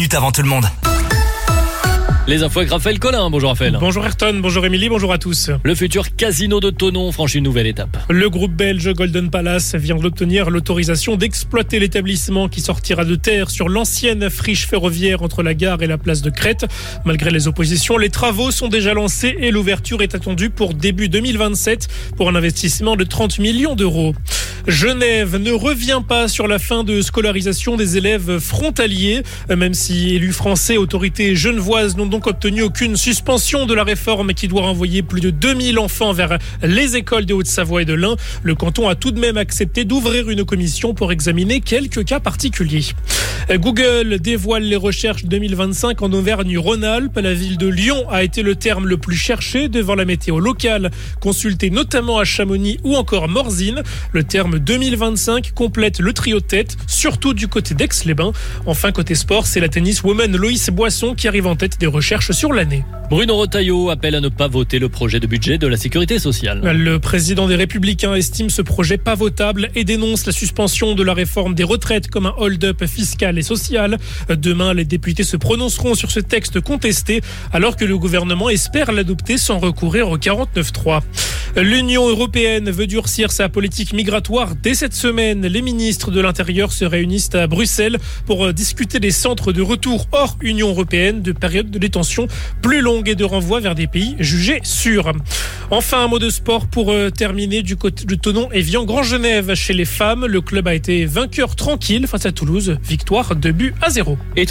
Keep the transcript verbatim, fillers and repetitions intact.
minutes avant tout le monde. Les infos avec Raphaël Collin. Bonjour Raphaël. Bonjour Ayrton, bonjour Émilie, bonjour à tous. Le futur casino de Thonon franchit une nouvelle étape. Le groupe belge Golden Palace vient d'obtenir l'autorisation d'exploiter l'établissement qui sortira de terre sur l'ancienne friche ferroviaire entre la gare et la place de Crète. Malgré les oppositions, les travaux sont déjà lancés et l'ouverture est attendue pour début deux mille vingt-sept pour un investissement de trente millions d'euros. Genève ne revient pas sur la fin de scolarisation des élèves frontaliers. Même si élus français, autorités genevoises n'ont donc obtenu aucune suspension de la réforme qui doit renvoyer plus de deux mille enfants vers les écoles de Haute-Savoie et de l'Ain. Le canton a tout de même accepté d'ouvrir une commission pour examiner quelques cas particuliers. Google dévoile les recherches deux mille vingt-cinq en Auvergne-Rhône-Alpes. La ville de Lyon a été le terme le plus cherché devant la météo locale, consultée notamment à Chamonix ou encore Morzine. Le terme deux mille vingt-cinq complète le trio de tête, surtout du côté d'Aix-les-Bains. Enfin, côté sport, c'est la tenniswoman Loïs Boisson qui arrive en tête des recherches sur l'année. Bruno Retailleau appelle à ne pas voter le projet de budget de la sécurité sociale. Le président des Républicains estime ce projet pas votable et dénonce la suspension de la réforme des retraites comme un hold-up fiscal et social. Demain, les députés se prononceront sur ce texte contesté alors que le gouvernement espère l'adopter sans recourir au quarante-neuf trois. L'Union européenne veut durcir sa politique migratoire dès cette semaine. Les ministres de l'Intérieur se réunissent à Bruxelles pour discuter des centres de retour hors Union européenne, de périodes de détention plus longues et de renvoi vers des pays jugés sûrs. Enfin, un mot de sport pour terminer du côté de Thonon et Vian-Grand-Genève. Chez les femmes, le club a été vainqueur tranquille face à Toulouse. Victoire deux buts à zéro. Et